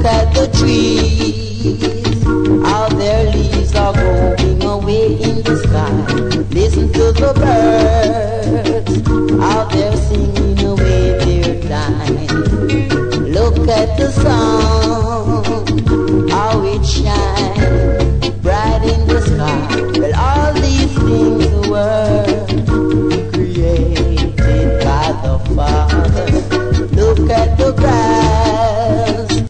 at the trees, how their leaves are going away in the sky. Listen to the birds, how they're singing away their time. Look at the sun,